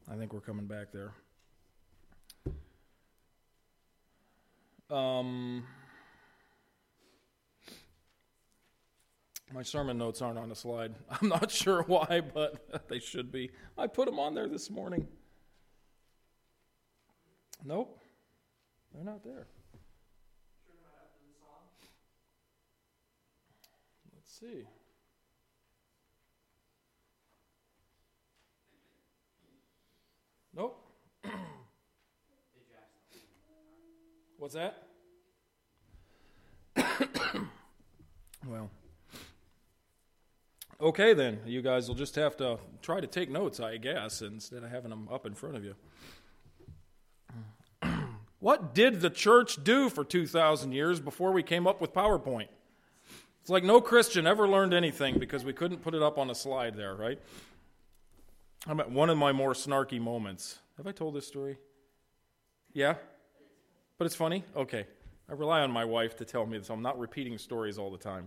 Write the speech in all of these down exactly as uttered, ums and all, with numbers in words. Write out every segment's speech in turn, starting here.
I think we're coming back there. Um, my sermon notes aren't on the slide. I'm not sure why, but they should be. I put them on there this morning. Nope, they're not there. Let's see. Nope. What's that? Well, okay then. You guys will just have to try to take notes, I guess, instead of having them up in front of you. What did the church do for two thousand years before we came up with PowerPoint? It's like no Christian ever learned anything because we couldn't put it up on a slide there, right? I'm at one of my more snarky moments. Have I told this story? Yeah? But it's funny? Okay. I rely on my wife to tell me this. I'm not repeating stories all the time.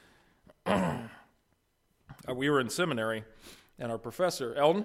uh, we were in seminary, and our professor, Eldon?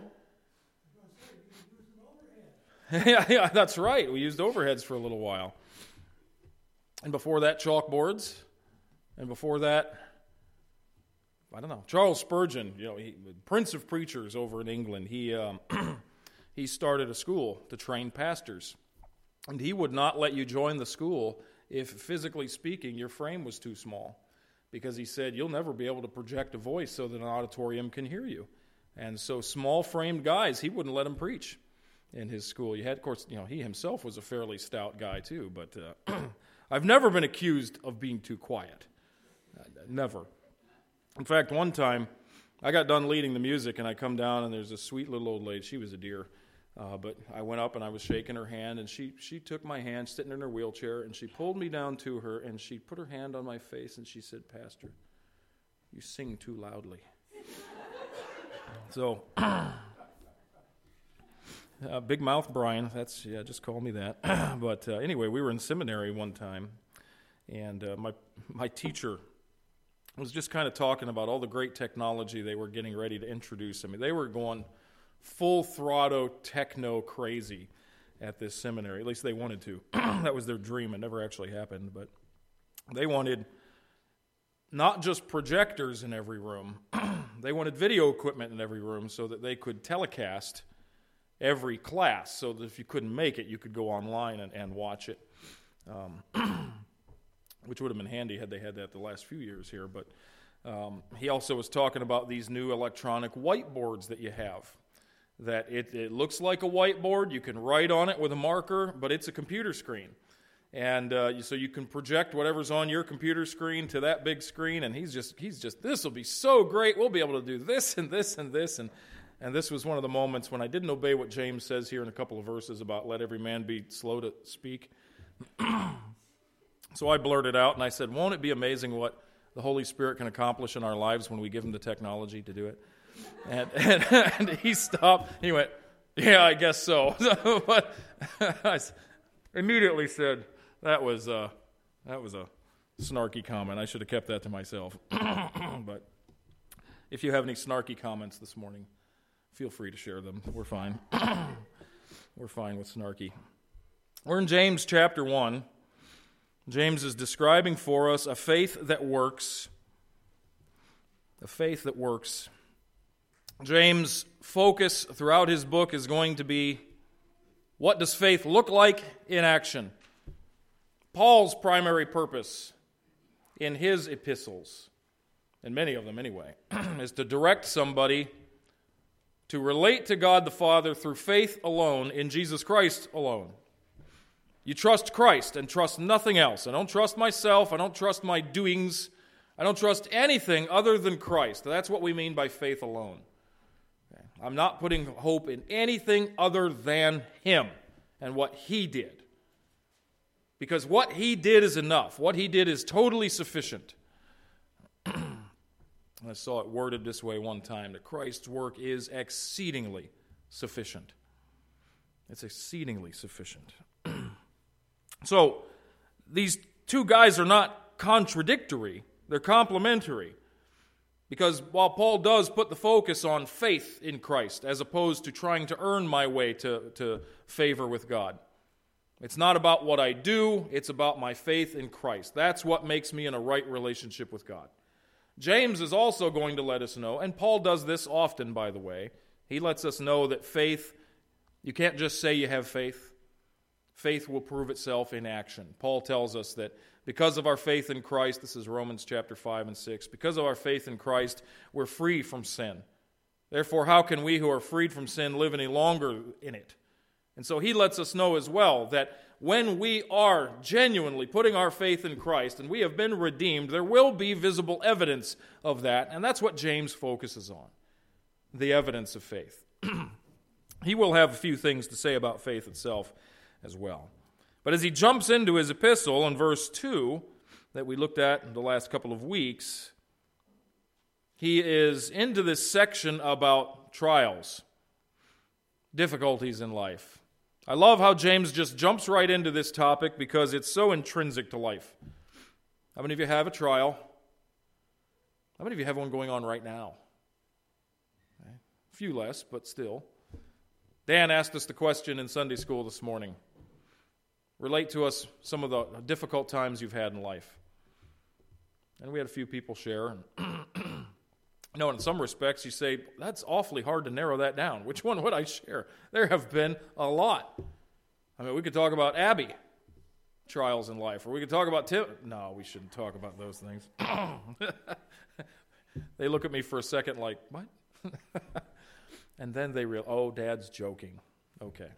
yeah, yeah, that's right. We used overheads for a little while. And before that, chalkboards. And before that, I don't know, Charles Spurgeon, you know, he, Prince of Preachers over in England, he um, he started a school to train pastors. And he would not let you join the school if, physically speaking, your frame was too small. Because he said, you'll never be able to project a voice so that an auditorium can hear you. And so small-framed guys, he wouldn't let them preach in his school. You had, of course, you know, he himself was a fairly stout guy too, but uh, I've never been accused of being too quiet. Uh, never. In fact, one time, I got done leading the music, and I come down, and there's a sweet little old lady. She was a dear. Uh, but I went up, and I was shaking her hand, and she, she took my hand, sitting in her wheelchair, and she pulled me down to her, and she put her hand on my face, and she said, Pastor, you sing too loudly. So, uh, Big Mouth Brian, that's, yeah, just call me that. But uh, anyway, we were in seminary one time, and uh, my my teacher was just kind of talking about all the great technology they were getting ready to introduce. I mean, they were going full throttle techno crazy at this seminary. At least they wanted to. That was their dream. It never actually happened. But they wanted not just projectors in every room. They wanted video equipment in every room so that they could telecast every class, so that if you couldn't make it, you could go online and, and watch it. Um, which would have been handy had they had that the last few years here. But um, he also was talking about these new electronic whiteboards that you have. That it, it looks like a whiteboard, you can write on it with a marker, but it's a computer screen. And uh, so you can project whatever's on your computer screen to that big screen, and he's just, he's just, this will be so great, we'll be able to do this and this and this. And, and this was one of the moments when I didn't obey what James says here in a couple of verses about let every man be slow to speak. So I blurted out, and I said, won't it be amazing what the Holy Spirit can accomplish in our lives when we give him the technology to do it? And, and, and he stopped. He went, yeah, I guess so. But I immediately said, that was, uh, that was a snarky comment. I should have kept that to myself. But if you have any snarky comments this morning, feel free to share them. We're fine. We're fine with snarky. We're in James chapter one. James is describing for us a faith that works. A faith that works. James' focus throughout his book is going to be, what does faith look like in action? Paul's primary purpose in his epistles, and many of them anyway, is to direct somebody to relate to God the Father through faith alone in Jesus Christ alone. You trust Christ and trust nothing else. I don't trust myself. I don't trust my doings. I don't trust anything other than Christ. That's what we mean by faith alone. Okay. I'm not putting hope in anything other than Him and what He did. Because what He did is enough. What He did is totally sufficient. I saw it worded this way one time, that Christ's work is exceedingly sufficient. It's exceedingly sufficient. So, these two guys are not contradictory. They're complementary. Because while Paul does put the focus on faith in Christ as opposed to trying to earn my way to, to favor with God, it's not about what I do, it's about my faith in Christ. That's what makes me in a right relationship with God. James is also going to let us know, and Paul does this often, by the way, he lets us know that faith, you can't just say you have faith. Faith will prove itself in action. Paul tells us that because of our faith in Christ, this is Romans chapter five and six, because of our faith in Christ, we're free from sin. Therefore, how can we who are freed from sin live any longer in it? And so he lets us know as well that when we are genuinely putting our faith in Christ and we have been redeemed, there will be visible evidence of that, and that's what James focuses on, the evidence of faith. He will have a few things to say about faith itself as well. But as he jumps into his epistle in verse two that we looked at in the last couple of weeks, he is into this section about trials, difficulties in life. I love how James just jumps right into this topic because it's so intrinsic to life. How many of you have a trial? How many of you have one going on right now? Okay. A few less, but still. Dan asked us the question in Sunday school this morning. Relate to us some of the difficult times you've had in life. And we had a few people share. And you know, in some respects, you say, that's awfully hard to narrow that down. Which one would I share? There have been a lot. I mean, we could talk about Abby trials in life, or we could talk about Tim. No, we shouldn't talk about those things. They look at me for a second like, what? And then they realize, oh, Dad's joking. Okay.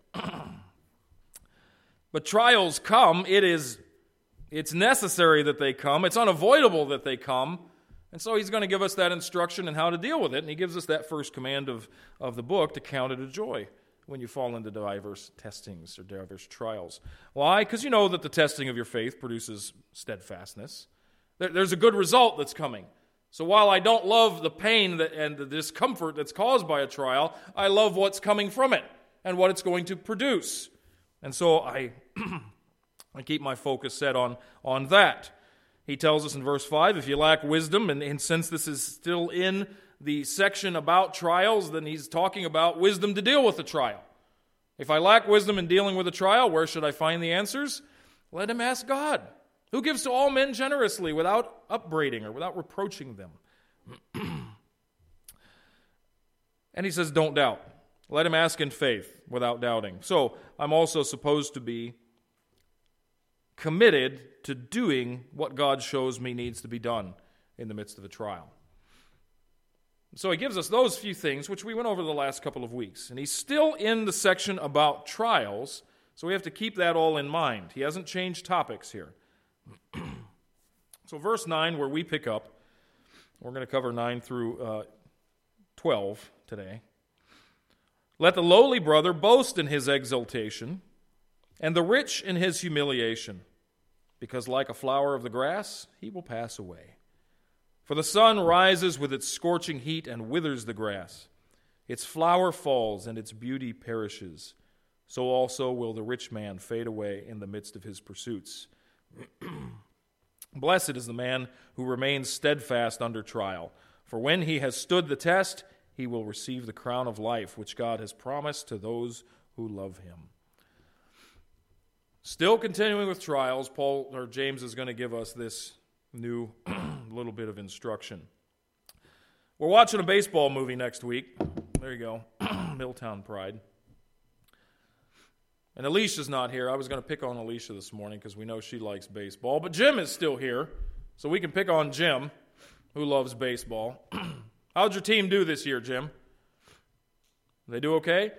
But trials come. It is, it's necessary that they come. It's unavoidable that they come. And so he's going to give us that instruction in how to deal with it. And he gives us that first command of, of the book to count it a joy when you fall into diverse testings or diverse trials. Why? Because you know that the testing of your faith produces steadfastness. There, there's a good result that's coming. So while I don't love the pain that, and the discomfort that's caused by a trial, I love what's coming from it and what it's going to produce. And so I, I keep my focus set on, on that. He tells us in verse five, if you lack wisdom, and, and since this is still in the section about trials, then he's talking about wisdom to deal with the trial. If I lack wisdom in dealing with a trial, where should I find the answers? Let him ask God, who gives to all men generously without upbraiding or without reproaching them. And he says, don't doubt. Let him ask in faith without doubting. So I'm also supposed to be committed to doing what God shows me needs to be done in the midst of a trial. So he gives us those few things, which we went over the last couple of weeks. And he's still in the section about trials, so we have to keep that all in mind. He hasn't changed topics here. So verse nine, where we pick up, we're going to cover nine through uh, twelve today. Let the lowly brother boast in his exaltation, and the rich in his humiliation, because like a flower of the grass, he will pass away. For the sun rises with its scorching heat and withers the grass. Its flower falls and its beauty perishes. So also will the rich man fade away in the midst of his pursuits. Blessed is the man who remains steadfast under trial, for when he has stood the test, he will receive the crown of life which God has promised to those who love him. Still continuing with trials, Paul or James is going to give us this new little bit of instruction. We're watching a baseball movie next week. There you go, Milltown Pride. And Alicia's not here. I was going to pick on Alicia this morning because we know she likes baseball. But Jim is still here, so we can pick on Jim, who loves baseball. How'd your team do this year, Jim? They do okay?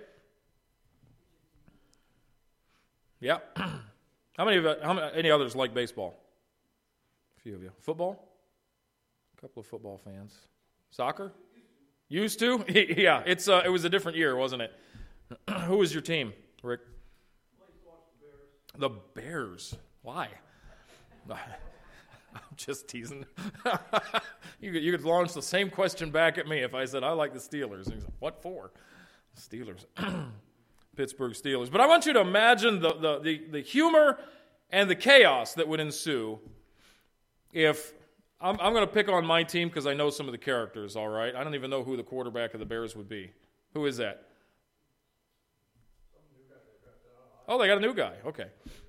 Yeah. How many of you, how many, any others like baseball? A few of you. Football? A couple of football fans. Soccer? Used to? Yeah, it's uh, it was a different year, wasn't it? Who was your team, Rick? The Bears. Why? I'm just teasing. you, could, you could launch the same question back at me if I said, I like the Steelers. And he's like, what for? Steelers. Pittsburgh Steelers. But I want you to imagine the, the, the, the humor and the chaos that would ensue if I'm, I'm going to pick on my team because I know some of the characters, all right? I don't even know who the quarterback of the Bears would be. Who is that? Oh, they got a new guy. Okay.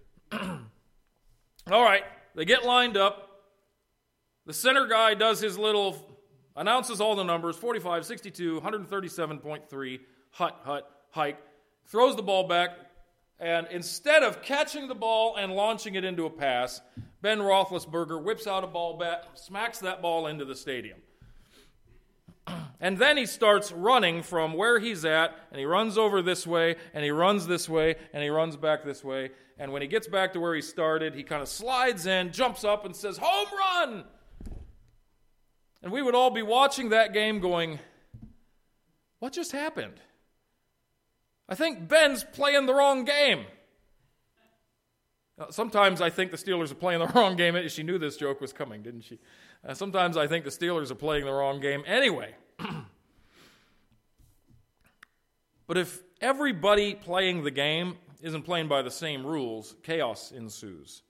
All right. They get lined up. The center guy does his little, announces all the numbers, forty-five, sixty-two, one thirty-seven point three, hut, hut, hike, throws the ball back, and instead of catching the ball and launching it into a pass, Ben Roethlisberger whips out a ball bat, smacks that ball into the stadium. And then he starts running from where he's at, and he runs over this way, and he runs this way, and he runs back this way. And when he gets back to where he started, he kind of slides in, jumps up, and says, "Home run!" And we would all be watching that game going, what just happened? I think Ben's playing the wrong game. Sometimes I think the Steelers are playing the wrong game. She knew this joke was coming, didn't she? Uh, sometimes I think the Steelers are playing the wrong game anyway. But if everybody playing the game isn't playing by the same rules, chaos ensues.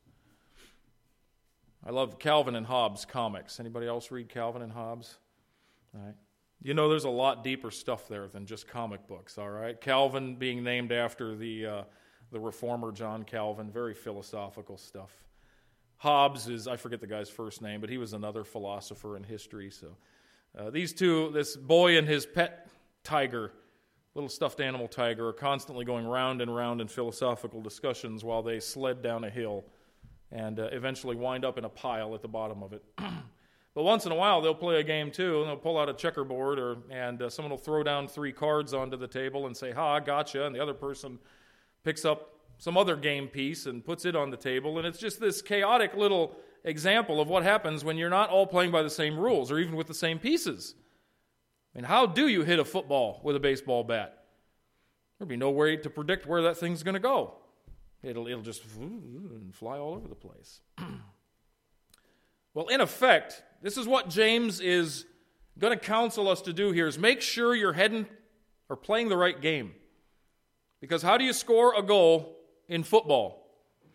I love Calvin and Hobbes comics. Anybody else read Calvin and Hobbes? All right. You know there's a lot deeper stuff there than just comic books, all right? Calvin being named after the uh, the reformer John Calvin, very philosophical stuff. Hobbes is, I forget the guy's first name, but he was another philosopher in history. So uh, these two, this boy and his pet tiger, little stuffed animal tiger, are constantly going round and round in philosophical discussions while they sled down a hill and uh, eventually wind up in a pile at the bottom of it. But once in a while, they'll play a game, too, and they'll pull out a checkerboard, or and uh, someone will throw down three cards onto the table and say, "Ha, gotcha," and the other person picks up some other game piece and puts it on the table, and it's just this chaotic little example of what happens when you're not all playing by the same rules, or even with the same pieces. I mean, how do you hit a football with a baseball bat? There'd be no way to predict where that thing's going to go. It'll, it'll just fly all over the place. Well, in effect, this is what James is going to counsel us to do here, is make sure you're heading or playing the right game. Because how do you score a goal in football?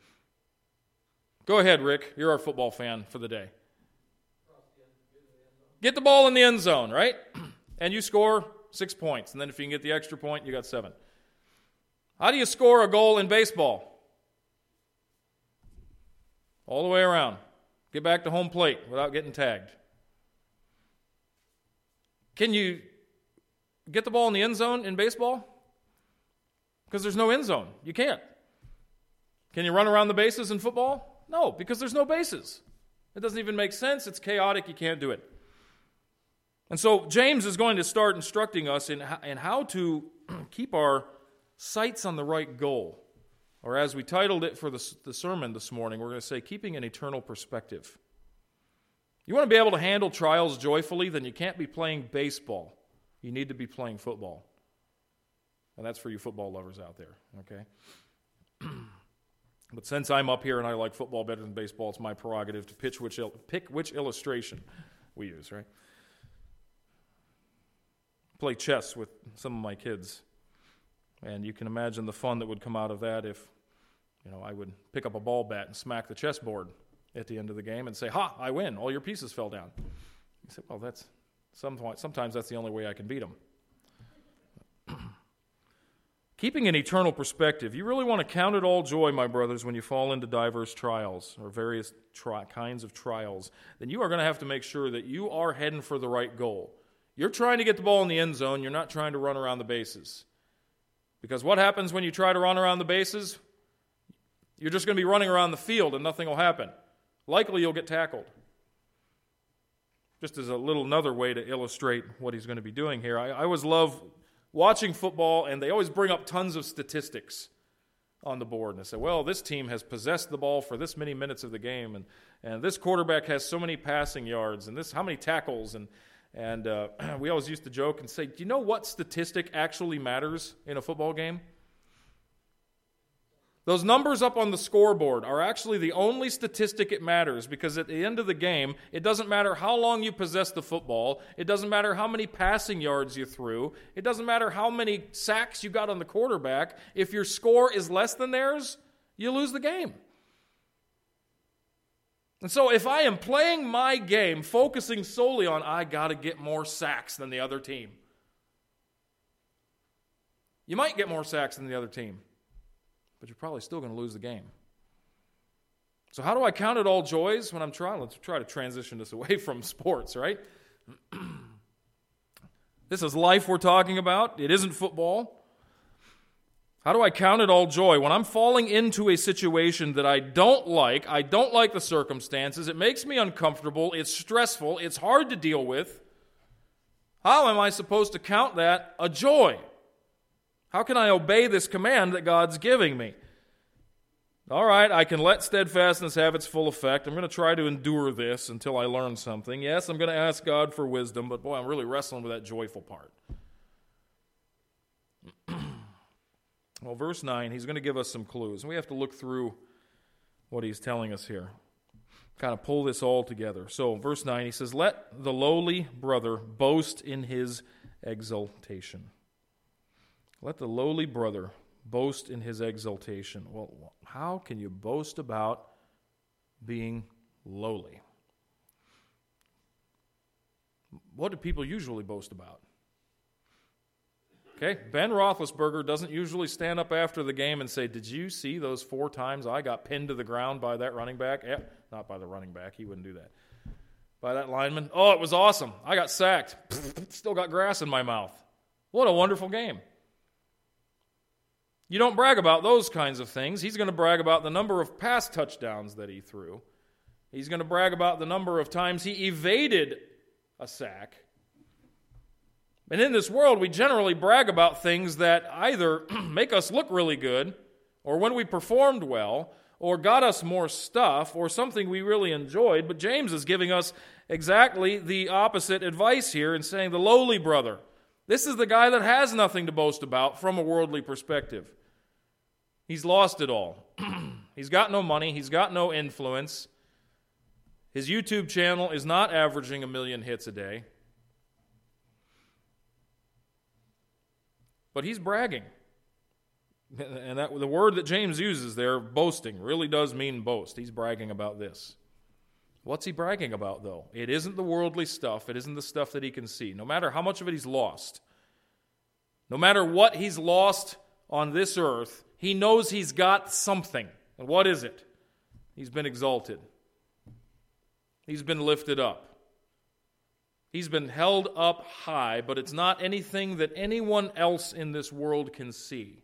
Go ahead, Rick. You're our football fan for the day. Get the ball in the end zone, right? And you score six points. And then if you can get the extra point, you got seven. How do you score a goal in baseball? All the way around. Get back to home plate without getting tagged. Can you get the ball in the end zone in baseball? Because there's no end zone. You can't. Can you run around the bases in football? No, because there's no bases. It doesn't even make sense. It's chaotic. You can't do it. And so James is going to start instructing us in how, in how to keep our sights on the right goal. Or as we titled it for the, the sermon this morning, we're going to say, keeping an eternal perspective. You want to be able to handle trials joyfully, then you can't be playing baseball. You need to be playing football. And that's for you football lovers out there, okay? But since I'm up here and I like football better than baseball, it's my prerogative to pitch which il- pick which illustration we use, right? Play chess with some of my kids. And you can imagine the fun that would come out of that if, you know, I would pick up a ball bat and smack the chessboard at the end of the game and say, "Ha, I win. All your pieces fell down." You say, well, that's sometimes that's the only way I can beat them. Keeping an eternal perspective. You really want to count it all joy, my brothers, when you fall into diverse trials or various tri- kinds of trials. Then you are going to have to make sure that you are heading for the right goal. You're trying to get the ball in the end zone. You're not trying to run around the bases. Because what happens when you try to run around the bases? You're just going to be running around the field and nothing will happen. Likely you'll get tackled. Just as a little another way to illustrate what he's going to be doing here. I, I always love watching football, and they always bring up tons of statistics on the board. And they say, well, this team has possessed the ball for this many minutes of the game, and, and this quarterback has so many passing yards, and this how many tackles, and And uh, we always used to joke and say, do you know what statistic actually matters in a football game? Those numbers up on the scoreboard are actually the only statistic it matters, because at the end of the game, it doesn't matter how long you possess the football. It doesn't matter how many passing yards you threw. It doesn't matter how many sacks you got on the quarterback. If your score is less than theirs, you lose the game. And so if I am playing my game, focusing solely on, I got to get more sacks than the other team. You might get more sacks than the other team, but you're probably still going to lose the game. So how do I count it all joys when I'm trying? Let's try to transition this away from sports, right? This is life we're talking about. It isn't football. How do I count it all joy when I'm falling into a situation that I don't like? I don't like the circumstances. It makes me uncomfortable. It's stressful. It's hard to deal with. How am I supposed to count that a joy? How can I obey this command that God's giving me? All right, I can let steadfastness have its full effect. I'm going to try to endure this until I learn something. Yes, I'm going to ask God for wisdom, but boy, I'm really wrestling with that joyful part. Well, verse nine, he's going to give us some clues. And we have to look through what he's telling us here. Kind of pull this all together. So, verse nine, he says, let the lowly brother boast in his exaltation. Let the lowly brother boast in his exaltation. Well, how can you boast about being lowly? What do people usually boast about? Okay, Ben Roethlisberger doesn't usually stand up after the game and say, did you see those four times I got pinned to the ground by that running back? Yeah, not by the running back. He wouldn't do that. By that lineman. Oh, it was awesome. I got sacked. Still got grass in my mouth. What a wonderful game. You don't brag about those kinds of things. He's going to brag about the number of pass touchdowns that he threw. He's going to brag about the number of times he evaded a sack. And in this world, we generally brag about things that either make us look really good, or when we performed well, or got us more stuff, or something we really enjoyed. But James is giving us exactly the opposite advice here and saying the lowly brother. This is the guy that has nothing to boast about from a worldly perspective. He's lost it all. He's got no money. He's got no influence. His YouTube channel is not averaging a million hits a day. But he's bragging. And that the word that James uses there, boasting, really does mean boast. He's bragging about this. What's he bragging about, though? It isn't the worldly stuff. It isn't the stuff that he can see. No matter how much of it he's lost, no matter what he's lost on this earth, he knows he's got something. And what is it? He's been exalted. He's been lifted up. He's been held up high, but it's not anything that anyone else in this world can see.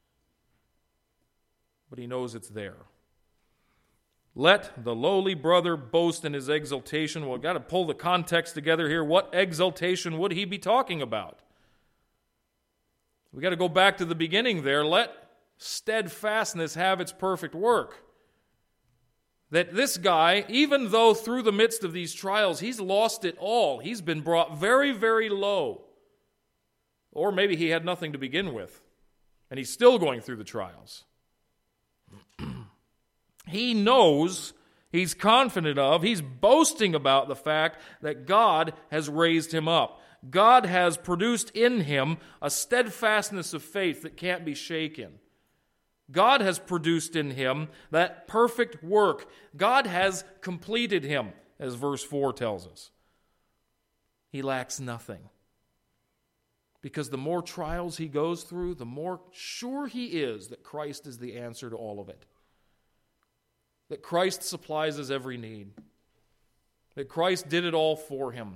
But he knows it's there. Let the lowly brother boast in his exaltation. Well, we've got to pull the context together here. What exaltation would he be talking about? We've got to go back to the beginning there. Let steadfastness have its perfect work. That this guy, even though through the midst of these trials, he's lost it all. He's been brought very, very low. Or maybe he had nothing to begin with, and he's still going through the trials. He knows, he's confident of, he's boasting about the fact that God has raised him up. God has produced in him a steadfastness of faith that can't be shaken. God has produced in him that perfect work. God has completed him, as verse four tells us. He lacks nothing. Because the more trials he goes through, the more sure he is that Christ is the answer to all of it. That Christ supplies his every need. That Christ did it all for him.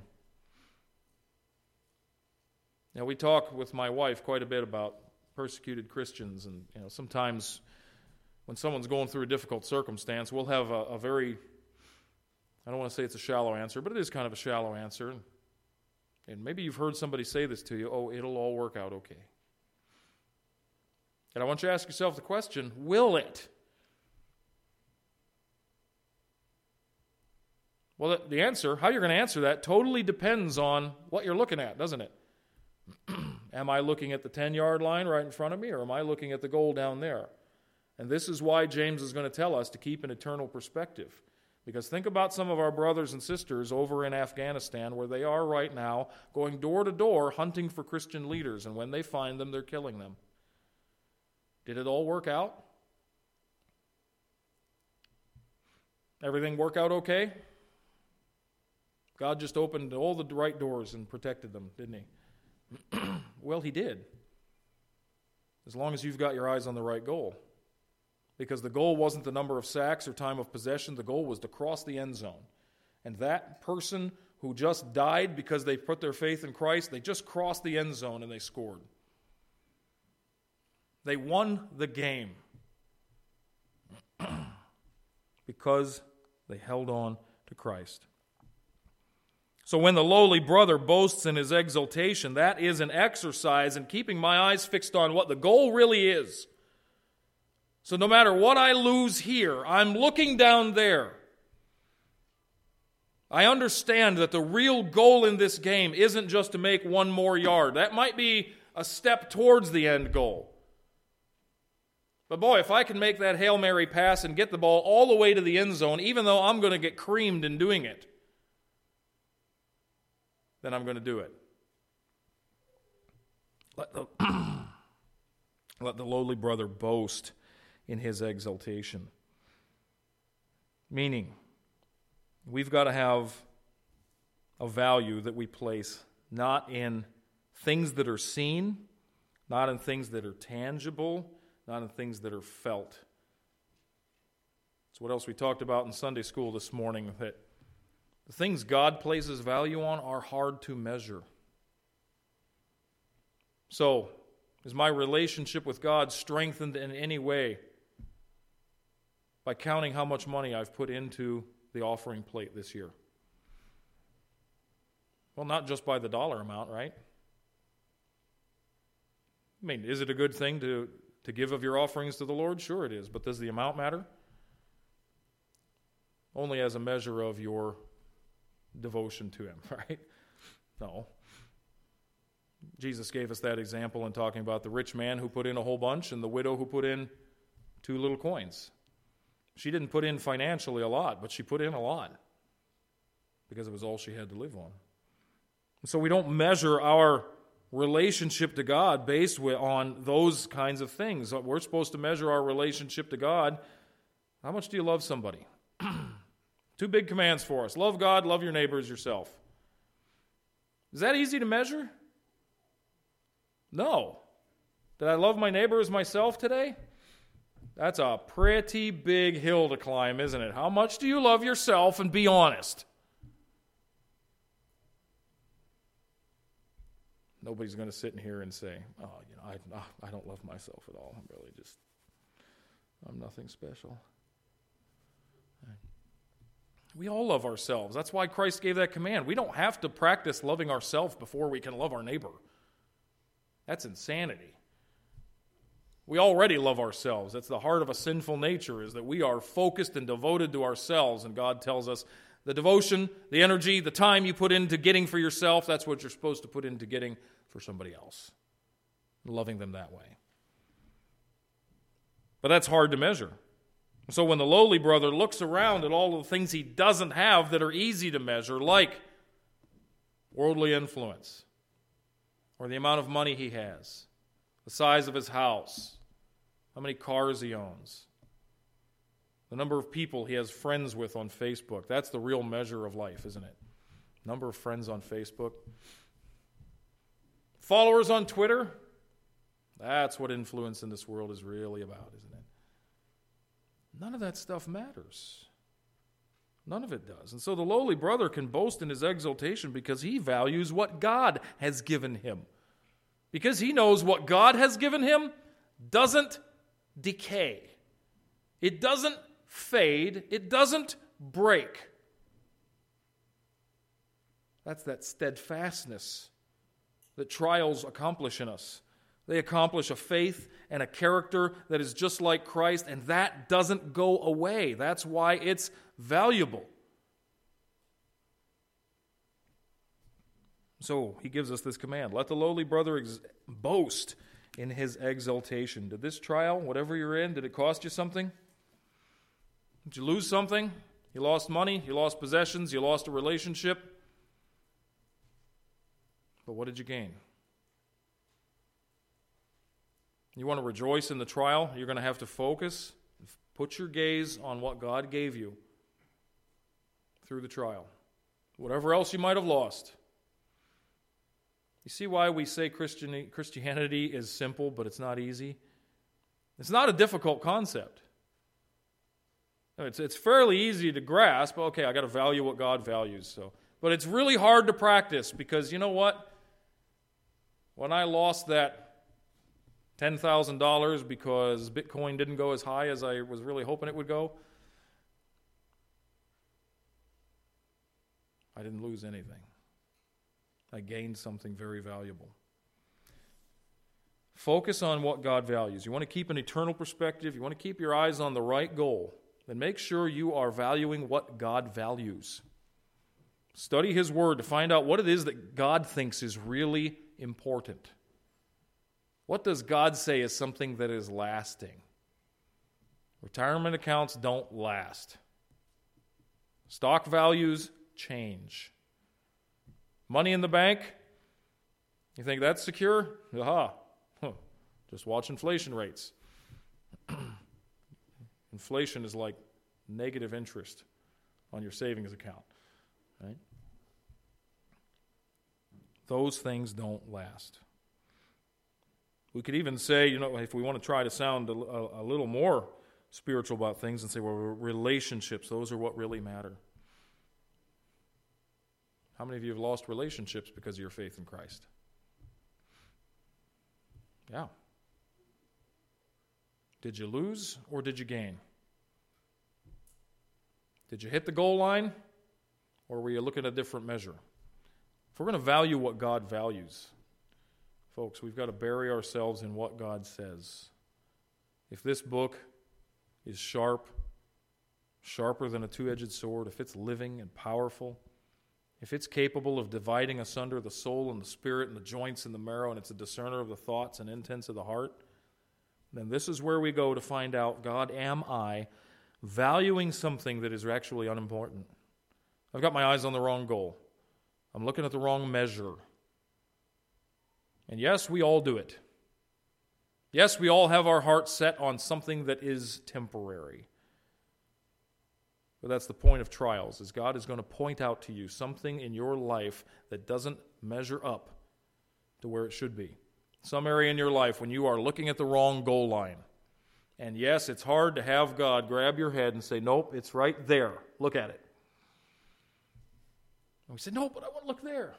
Now, we talk with my wife quite a bit about persecuted Christians, and you know, sometimes when someone's going through a difficult circumstance, we'll have a, a very, I don't want to say it's a shallow answer, but it is kind of a shallow answer. And maybe you've heard somebody say this to you, oh, it'll all work out okay. And I want you to ask yourself the question, will it? Well, the answer, how you're going to answer that, totally depends on what you're looking at, doesn't it? Am I looking at the ten-yard line right in front of me, or am I looking at the goal down there? And this is why James is going to tell us to keep an eternal perspective. Because think about some of our brothers and sisters over in Afghanistan, where they are right now, going door to door hunting for Christian leaders, and when they find them, they're killing them. Did it all work out? Everything work out okay? God just opened all the right doors and protected them, didn't he? Well, he did. As long as you've got your eyes on the right goal. Because the goal wasn't the number of sacks or time of possession. The goal was to cross the end zone. And that person who just died because they put their faith in Christ, they just crossed the end zone and they scored. They won the game because they held on to Christ. So when the lowly brother boasts in his exaltation, that is an exercise in keeping my eyes fixed on what the goal really is. So no matter what I lose here, I'm looking down there. I understand that the real goal in this game isn't just to make one more yard. That might be a step towards the end goal. But boy, if I can make that Hail Mary pass and get the ball all the way to the end zone, even though I'm going to get creamed in doing it, then I'm going to do it. Let the, let the lowly brother boast in his exaltation. Meaning, we've got to have a value that we place not in things that are seen, not in things that are tangible, not in things that are felt. It's what else we talked about in Sunday school this morning, that the things God places value on are hard to measure. So, is my relationship with God strengthened in any way by counting how much money I've put into the offering plate this year? Well, not just by the dollar amount, right? I mean, is it a good thing to, to give of your offerings to the Lord? Sure it is, but does the amount matter? Only as a measure of your devotion to Him, right? No. Jesus gave us that example in talking about the rich man who put in a whole bunch and the widow who put in two little coins. She didn't put in financially a lot, but she put in a lot because it was all she had to live on. And so we don't measure our relationship to God based on those kinds of things. We're supposed to measure our relationship to God. How much do you love somebody? Two big commands for us. Love God, love your neighbor as yourself. Is that easy to measure? No. Did I love my neighbor as myself today? That's a pretty big hill to climb, isn't it? How much do you love yourself, and be honest? Nobody's going to sit in here and say, oh, you know, I, I don't love myself at all. I'm really just, I'm nothing special. We all love ourselves. That's why Christ gave that command. We don't have to practice loving ourselves before we can love our neighbor. That's insanity. We already love ourselves. That's the heart of a sinful nature, is that we are focused and devoted to ourselves, and God tells us the devotion, the energy, the time you put into getting for yourself, that's what you're supposed to put into getting for somebody else, loving them that way. But that's hard to measure. So when the lowly brother looks around at all of the things he doesn't have that are easy to measure, like worldly influence, or the amount of money he has, the size of his house, how many cars he owns, the number of people he has friends with on Facebook, that's the real measure of life, isn't it? Number of friends on Facebook. Followers on Twitter, that's what influence in this world is really about, isn't it? None of that stuff matters. None of it does. And so the lowly brother can boast in his exaltation because he values what God has given him. Because he knows what God has given him doesn't decay. It doesn't fade. It doesn't break. That's that steadfastness that trials accomplish in us. They accomplish a faith and a character that is just like Christ, and that doesn't go away. That's why it's valuable. So he gives us this command. Let the lowly brother ex- boast in his exaltation. Did this trial, whatever you're in, did it cost you something? Did you lose something? You lost money, you lost possessions, you lost a relationship. But what did you gain? You want to rejoice in the trial? You're going to have to focus, put your gaze on what God gave you. through the trial. Whatever else you might have lost. You see why we say Christian, Christianity is simple, but it's not easy? It's not a difficult concept. It's, it's fairly easy to grasp. Okay, I got to value what God values. So, but it's really hard to practice because you know what? When I lost that ten thousand dollars because Bitcoin didn't go as high as I was really hoping it would go, I didn't lose anything. I gained something very valuable. Focus on what God values. You want to keep an eternal perspective, you want to keep your eyes on the right goal, then make sure you are valuing what God values. Study His Word to find out what it is that God thinks is really important. What does God say is something that is lasting? Retirement accounts don't last. Stock values change. Money in the bank, you think that's secure? Aha. Huh. Just watch inflation rates. Inflation is like negative interest on your savings account. Right? Those things don't last. We could even say, you know, if we want to try to sound a, a, a little more spiritual about things and say, well, relationships, those are what really matter. How many of you have lost relationships because of your faith in Christ? Yeah. Did you lose or did you gain? Did you hit the goal line or were you looking at a different measure? If we're going to value what God values, folks, we've got to bury ourselves in what God says. If this book is sharp, sharper than a two-edged sword, if it's living and powerful, if it's capable of dividing asunder the soul and the spirit and the joints and the marrow, and it's a discerner of the thoughts and intents of the heart, then this is where we go to find out, God, am I valuing something that is actually unimportant? I've got my eyes on the wrong goal. I'm looking at the wrong measure. And yes, we all do it. Yes, we all have our hearts set on something that is temporary. But that's the point of trials, is God is going to point out to you something in your life that doesn't measure up to where it should be. Some area in your life when you are looking at the wrong goal line. And yes, it's hard to have God grab your head and say, nope, it's right there. Look at it. And we say, no, but I want to look there.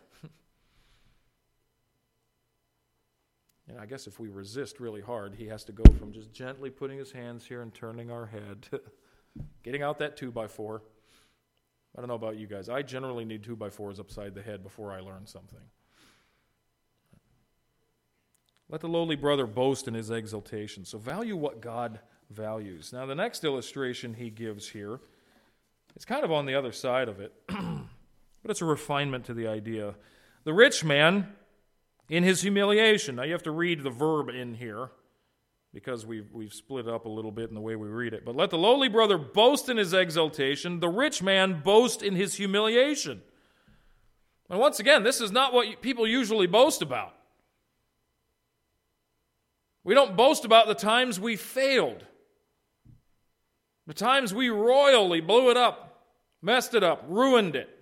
And I guess if we resist really hard, He has to go from just gently putting His hands here and turning our head to getting out that two by four. I don't know about you guys. I generally need two by fours upside the head before I learn something. Let the lowly brother boast in his exaltation. So value what God values. Now the next illustration he gives here, it's kind of on the other side of it, but it's a refinement to the idea. The rich man in his humiliation. Now you have to read the verb in here, because we've, we've split it up a little bit in the way we read it. But let the lowly brother boast in his exaltation, the rich man boast in his humiliation. And once again, this is not what people usually boast about. We don't boast about the times we failed, the times we royally blew it up, messed it up, ruined it.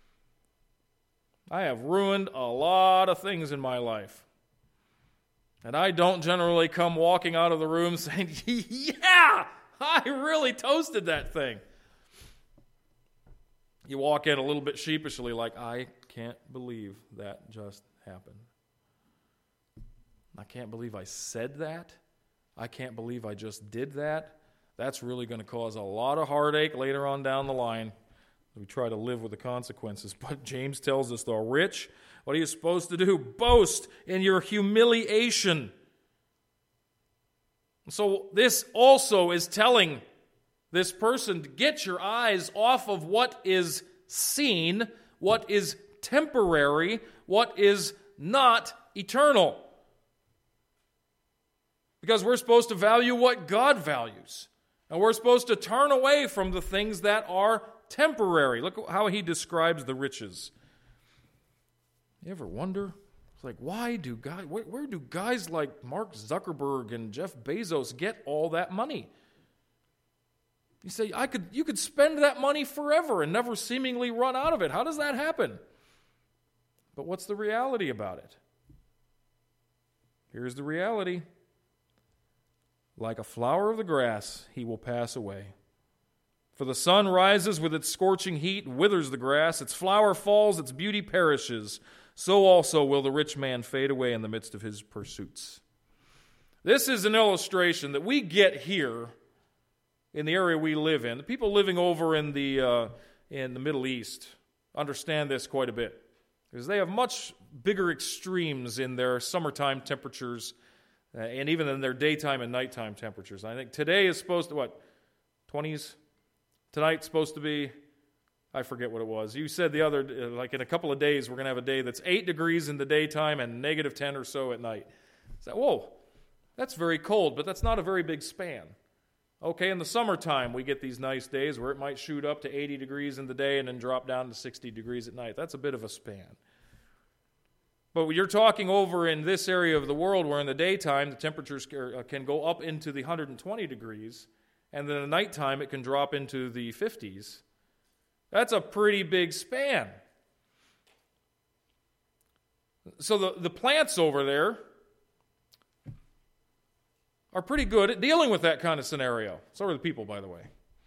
I have ruined a lot of things in my life. And I don't generally come walking out of the room saying, yeah, I really toasted that thing. You walk in a little bit sheepishly like, I can't believe that just happened. I can't believe I said that. I can't believe I just did that. That's really going to cause a lot of heartache later on down the line. We try to live with the consequences. But James tells us, the rich, what are you supposed to do? Boast in your humiliation. So this also is telling this person to get your eyes off of what is seen, what is temporary, what is not eternal. Because we're supposed to value what God values. And we're supposed to turn away from the things that are temporary. Look how he describes the riches. You ever wonder? It's like, why do guys, where, where do guys like Mark Zuckerberg and Jeff Bezos get all that money? You say, I could, you could spend that money forever and never seemingly run out of it. How does that happen? But what's the reality about it? Here's the reality. Like a flower of the grass, he will pass away. For the sun rises with its scorching heat, withers the grass, its flower falls, its beauty perishes. So also will the rich man fade away in the midst of his pursuits. This is an illustration that we get here in the area we live in. The people living over in the uh, in the Middle East understand this quite a bit, because they have much bigger extremes in their summertime temperatures uh, and even in their daytime and nighttime temperatures. I think today is supposed to, what, twenties? Tonight's supposed to be, I forget what it was. You said the other, like in a couple of days, we're going to have a day that's eight degrees in the daytime and negative ten or so at night. So, whoa, that's very cold, but that's not a very big span. Okay, in the summertime, we get these nice days where it might shoot up to eighty degrees in the day and then drop down to sixty degrees at night. That's a bit of a span. But you're talking over in this area of the world where in the daytime the temperatures can go up into the one hundred twenty degrees, and then in the nighttime it can drop into the fifties. That's a pretty big span. So the, the plants over there are pretty good at dealing with that kind of scenario. So are the people, by the way.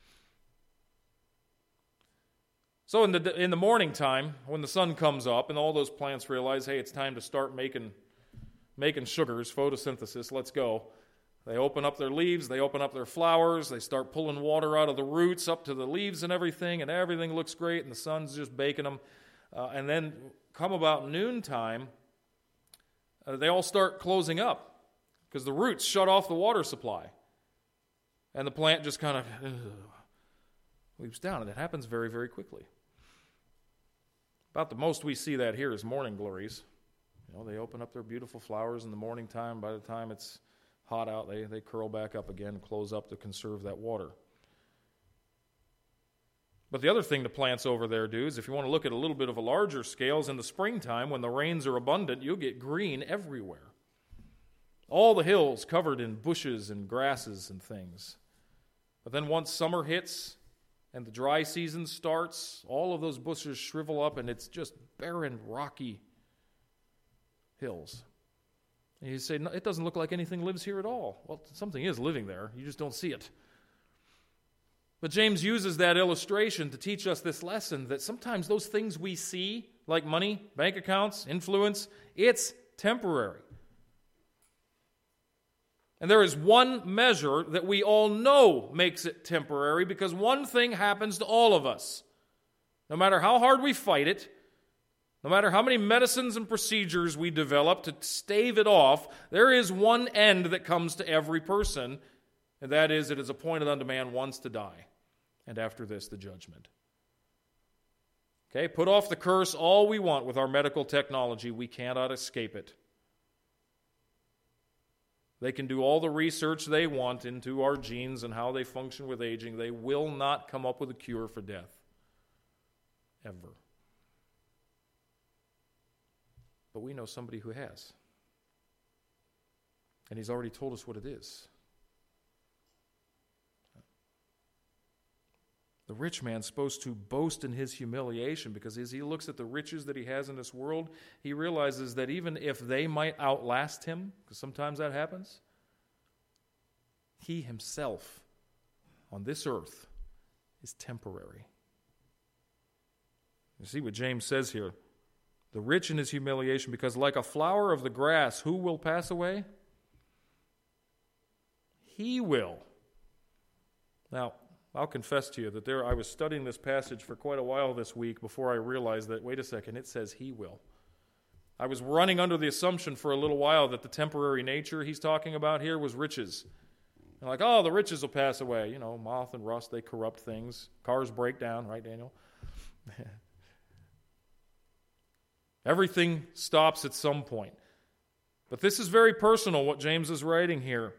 So in the in the morning time, when the sun comes up and all those plants realize, hey, it's time to start making making sugars, photosynthesis, let's go. They open up their leaves, they open up their flowers, they start pulling water out of the roots up to the leaves and everything, and everything looks great, and the sun's just baking them. Uh, and then come about noontime, uh, they all start closing up, because the roots shut off the water supply. And the plant just kind of leaps down, and it happens very, very quickly. About the most we see that here is morning glories. You know, they open up their beautiful flowers in the morning time. By the time it's hot out, they, they curl back up again, close up to conserve that water. But the other thing the plants over there do is, if you want to look at a little bit of a larger scale, is in the springtime, when the rains are abundant, you'll get green everywhere. All the hills covered in bushes and grasses and things. But then once summer hits and the dry season starts, all of those bushes shrivel up and it's just barren, rocky hills. And you say, no, it doesn't look like anything lives here at all. Well, something is living there. You just don't see it. But James uses that illustration to teach us this lesson, that sometimes those things we see, like money, bank accounts, influence, it's temporary. And there is one measure that we all know makes it temporary, because one thing happens to all of us. No matter how hard we fight it, no matter how many medicines and procedures we develop to stave it off, there is one end that comes to every person, and that is, it is appointed unto man once to die, and after this the judgment. Okay, put off the curse all we want with our medical technology, we cannot escape it. They can do all the research they want into our genes and how they function with aging. They will not come up with a cure for death. Ever. But we know somebody who has. And he's already told us what it is. The rich man's supposed to boast in his humiliation, because as he looks at the riches that he has in this world, he realizes that even if they might outlast him, because sometimes that happens, he himself on this earth is temporary. You see what James says here. The rich in his humiliation, because like a flower of the grass, who will pass away? He will. Now, I'll confess to you that there I was studying this passage for quite a while this week before I realized that, wait a second, it says he will. I was running under the assumption for a little while that the temporary nature he's talking about here was riches. And like, oh, the riches will pass away. You know, moth and rust, they corrupt things. Cars break down, right, Daniel? Everything stops at some point. But this is very personal, what James is writing here.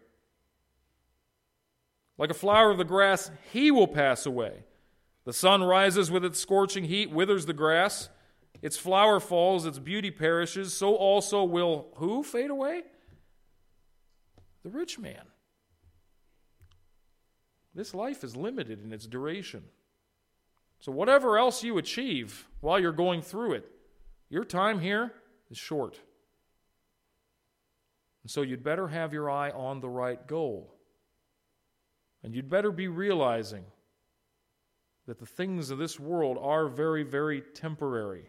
Like a flower of the grass, he will pass away. The sun rises with its scorching heat, withers the grass. Its flower falls, its beauty perishes. So also will who fade away? The rich man. this life is limited in its duration. So whatever else you achieve while you're going through it, your time here is short. And so you'd better have your eye on the right goal. And you'd better be realizing that the things of this world are very, very temporary.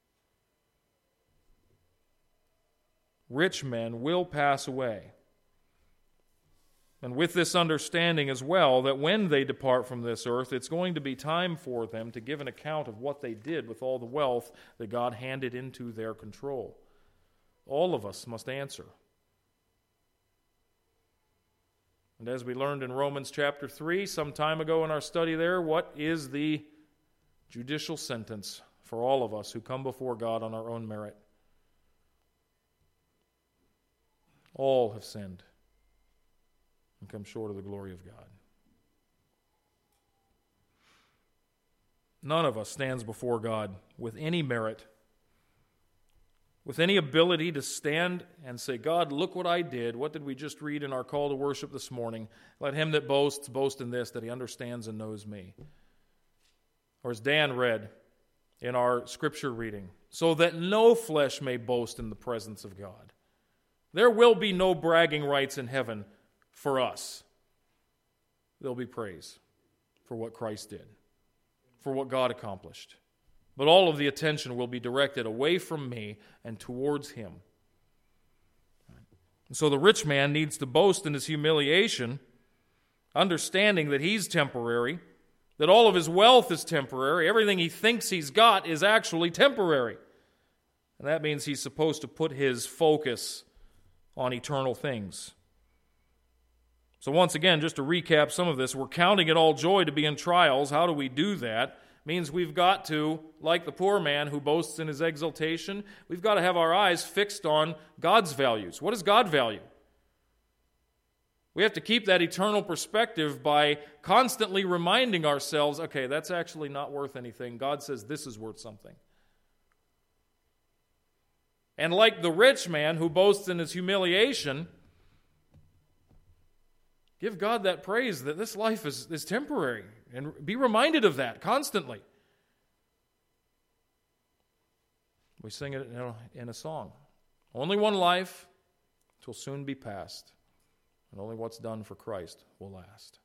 Rich men will pass away. And with this understanding as well, that when they depart from this earth, it's going to be time for them to give an account of what they did with all the wealth that God handed into their control. All of us must answer. And as we learned in Romans chapter three, some time ago in our study there, what is the judicial sentence for all of us who come before God on our own merit? All have sinned and come short of the glory of God. None of us stands before God with any merit, with any ability to stand and say, God, look what I did. What did we just read in our call to worship this morning? Let him that boasts boast in this, that he understands and knows me. Or as Dan read in our scripture reading, so that no flesh may boast in the presence of God. There will be no bragging rights in heaven for us. There'll be praise for what Christ did, for what God accomplished. But all of the attention will be directed away from me and towards him. And so the rich man needs to boast in his humiliation, understanding that he's temporary, that all of his wealth is temporary, everything he thinks he's got is actually temporary. And that means he's supposed to put his focus on eternal things. So once again, just to recap some of this, we're counting it all joy to be in trials. How do we do that? It means we've got to, like the poor man who boasts in his exaltation, we've got to have our eyes fixed on God's values. What does God value? We have to keep that eternal perspective by constantly reminding ourselves, okay, that's actually not worth anything. God says this is worth something. And like the rich man who boasts in his humiliation, give God that praise that this life is, is temporary. And be reminded of that constantly. We sing it in a, in a song. Only one life, 'twill soon be past. And only what's done for Christ will last.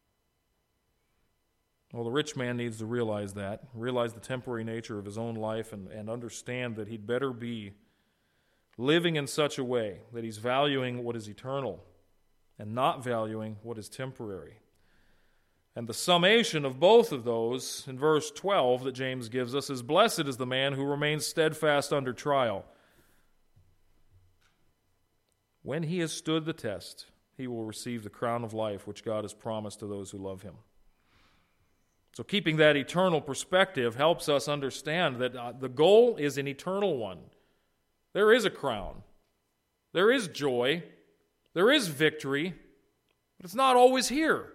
Well, the rich man needs to realize that, realize the temporary nature of his own life, and, and understand that he'd better be living in such a way that he's valuing what is eternal and not valuing what is temporary. And the summation of both of those in verse twelve that James gives us is, blessed is the man who remains steadfast under trial. When he has stood the test, he will receive the crown of life which God has promised to those who love him. So keeping that eternal perspective helps us understand that uh, the goal is an eternal one. There is a crown. There is joy. There is victory. But it's not always here.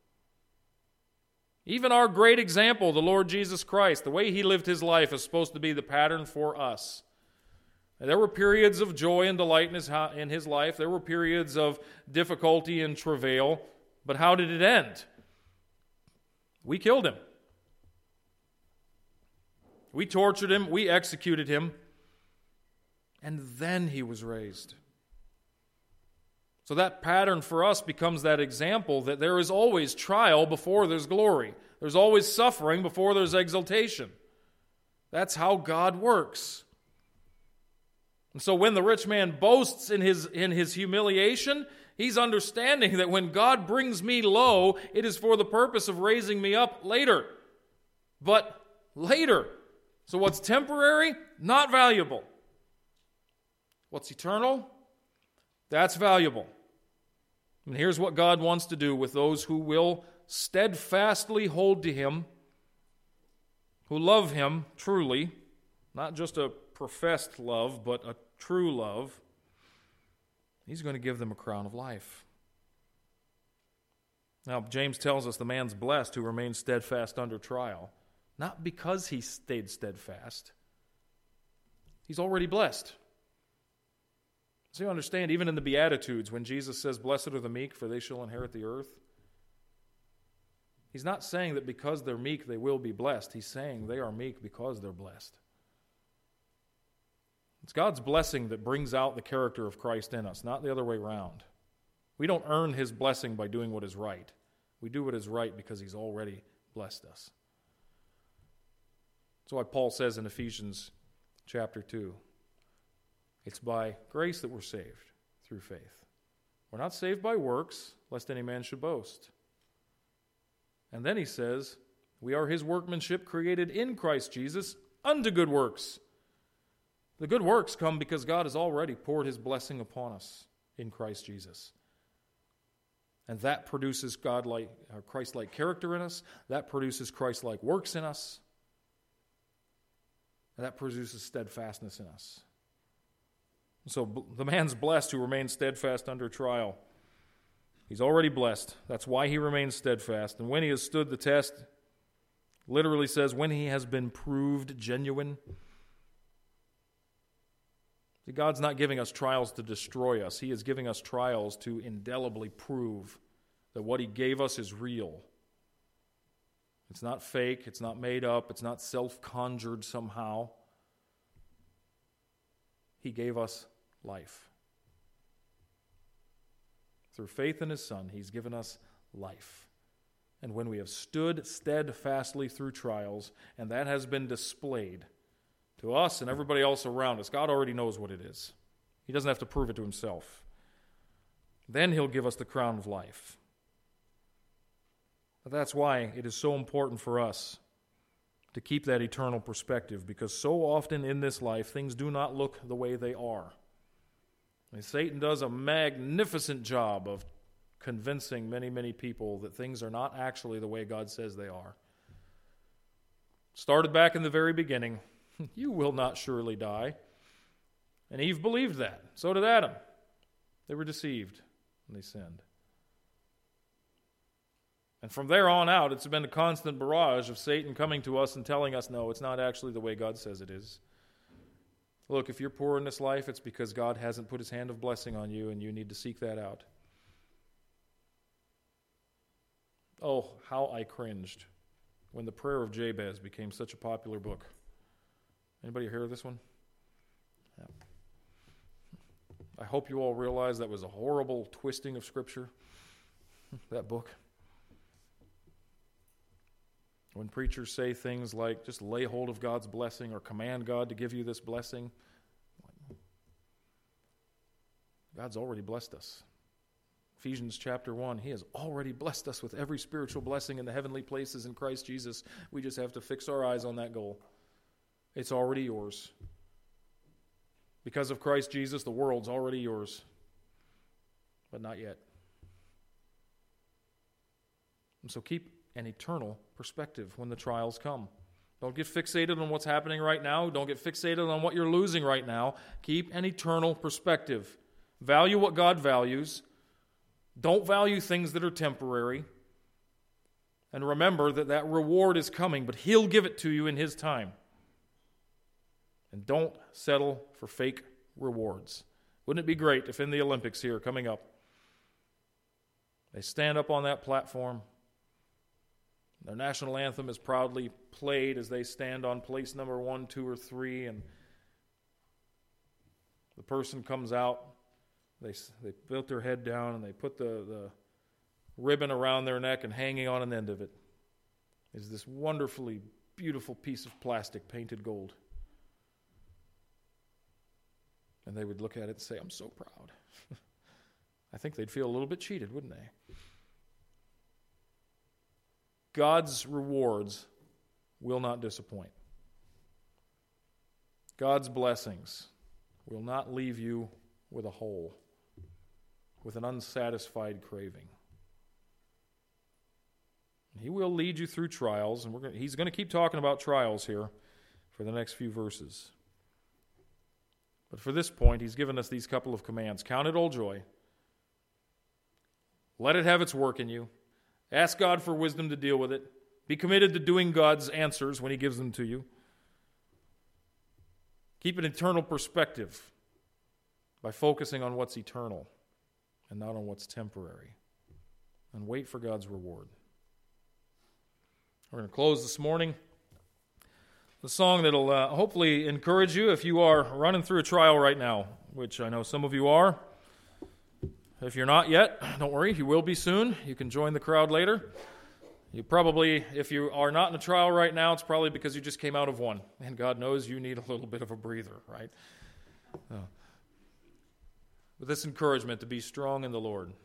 Even our great example, the Lord Jesus Christ, the way he lived his life is supposed to be the pattern for us. And there were periods of joy and delight in his, in his life. There were periods of difficulty and travail. But how did it end? We killed him. We tortured him. We executed him. And then he was raised. So that pattern for us becomes that example that there is always trial before there's glory. There's always suffering before there's exaltation. That's how God works. And so when the rich man boasts in his, in his humiliation, he's understanding that when God brings me low, it is for the purpose of raising me up later. But later. So what's temporary? Not valuable. What's eternal? That's valuable. And here's what God wants to do with those who will steadfastly hold to him, who love him truly, not just a professed love, but a true love. He's going to give them a crown of life. Now, James tells us the man's blessed who remains steadfast under trial, not because he stayed steadfast. He's already blessed. So you understand, even in the Beatitudes, when Jesus says, blessed are the meek, for they shall inherit the earth, He's not saying that because they're meek they will be blessed. He's saying they are meek because they're blessed. It's God's blessing that brings out the character of Christ in us, not the other way around. We don't earn his blessing by doing what is right. We do what is right because he's already blessed us. That's why Paul says in Ephesians chapter two, it's by grace that we're saved through faith. We're not saved by works, lest any man should boast. And then he says, we are his workmanship created in Christ Jesus unto good works. The good works come because God has already poured his blessing upon us in Christ Jesus. And that produces God-like, or Christ-like character in us. That produces Christ-like works in us. And that produces steadfastness in us. So the man's blessed who remains steadfast under trial. He's already blessed. That's why he remains steadfast. And when he has stood the test, literally says, when he has been proved genuine. See, God's not giving us trials to destroy us. He is giving us trials to indelibly prove that what he gave us is real. It's not fake. It's not made up. It's not self-conjured somehow. He gave us life. Through faith in his Son, he's given us life. And when we have stood steadfastly through trials, and that has been displayed to us and everybody else around us, God already knows what it is. He doesn't have to prove it to himself. Then he'll give us the crown of life. But that's why it is so important for us to keep that eternal perspective, because so often in this life, things do not look the way they are. And Satan does a magnificent job of convincing many, many people that things are not actually the way God says they are. Started back in the very beginning. You will not surely die. And Eve believed that. So did Adam. They were deceived and they sinned. And from there on out, it's been a constant barrage of Satan coming to us and telling us, no, it's not actually the way God says it is. Look, if you're poor in this life, it's because God hasn't put his hand of blessing on you, and you need to seek that out. Oh, how I cringed when the Prayer of Jabez became such a popular book. Anybody hear of this one? Yeah. I hope you all realize that was a horrible twisting of Scripture, that book. When preachers say things like, just lay hold of God's blessing or command God to give you this blessing, God's already blessed us. Ephesians chapter one, he has already blessed us with every spiritual blessing in the heavenly places in Christ Jesus. We just have to fix our eyes on that goal. It's already yours. Because of Christ Jesus, the world's already yours. But not yet. And so keep an eternal perspective when the trials come. Don't get fixated on what's happening right now. Don't get fixated on what you're losing right now. Keep an eternal perspective. Value what God values. Don't value things that are temporary. And remember that that reward is coming, but he'll give it to you in his time. And don't settle for fake rewards. Wouldn't it be great if in the Olympics here coming up, they stand up on that platform, their national anthem is proudly played as they stand on place number one, two, or three, and the person comes out. They they built their head down and they put the, the ribbon around their neck, and hanging on an end of it is this wonderfully beautiful piece of plastic painted gold. And they would look at it and say, I'm so proud. I think they'd feel a little bit cheated, wouldn't they? God's rewards will not disappoint. God's blessings will not leave you with a hole, with an unsatisfied craving. He will lead you through trials, and we're going to, he's going to keep talking about trials here for the next few verses. But for this point, he's given us these couple of commands. Count it all joy. Let it have its work in you. Ask God for wisdom to deal with it. Be committed to doing God's answers when he gives them to you. Keep an eternal perspective by focusing on what's eternal and not on what's temporary. And wait for God's reward. We're going to close this morning. The song that'll uh, hopefully encourage you if you are running through a trial right now, which I know some of you are. If you're not yet, don't worry, you will be soon. You can join the crowd later. You probably, if you are not in a trial right now, it's probably because you just came out of one. And God knows you need a little bit of a breather, right? Uh, with this encouragement to be strong in the Lord.